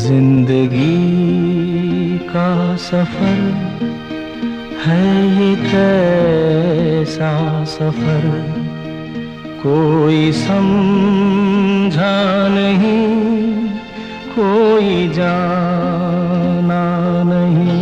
जिंदगी का सफर है ये कैसा सफर, कोई समझा नहीं, कोई जाना नहीं।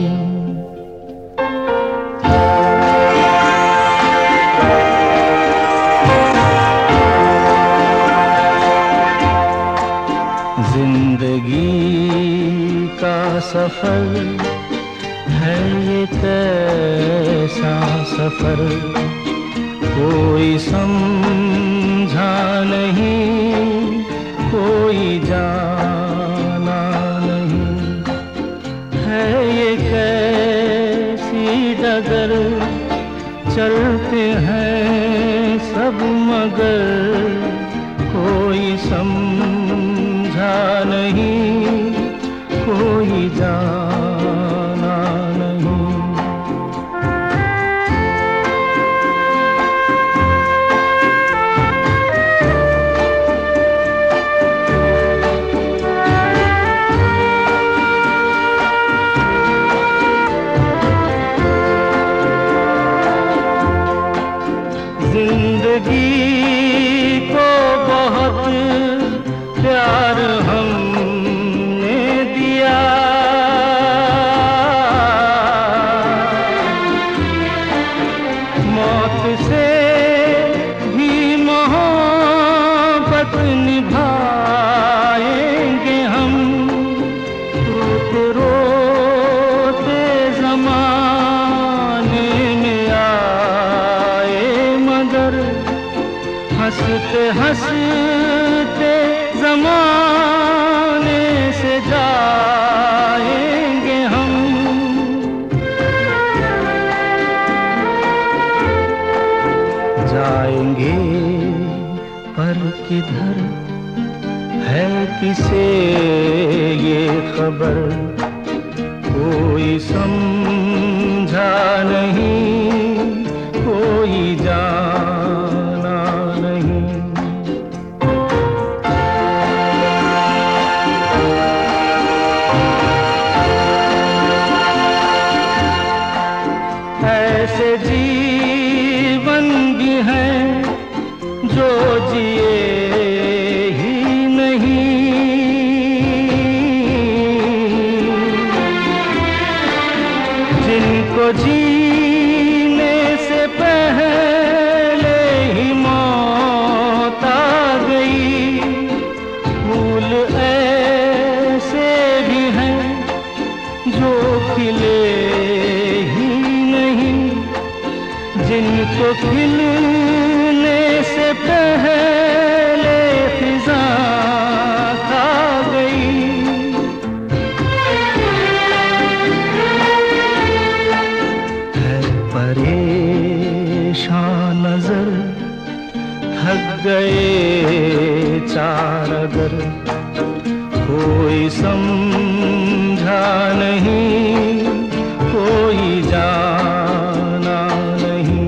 जिंदगी का सफर है ये कैसा सफर, कोई समझा नहीं, कोई जाना नहीं। है ये कैसी डगर, चलते हैं सब मगर, कोई समझा नहीं, कोई जाना नहीं। जिंदगी को बहुत प्यार हमने दिया, मौत से भी मोहब्बत निभाएंगे हम। रोते रोते ज़माने में आए मगर, हंसते हंसते ज़माने से जाएंगे हम। जाएंगे पर किधर है किसे ये खबर, कोई समझा नहीं, कोई जाना नहीं। ऐसे जीवन भी हैं जो जिए ही नहीं, जिनको जीने से पहले ही मौत आ गई। फूल ऐसे भी हैं जो खिले ही नहीं, जिनको खिलने से पहले फिजा खा गई। है परेशान नजर, थक गए चार अगर, कोई समझा नहीं, कोई जाना नहीं।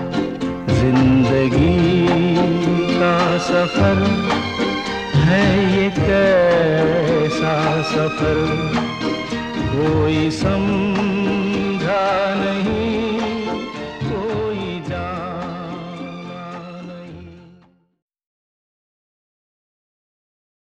जिंदगी का सफर है ये कैसा सफर, कोई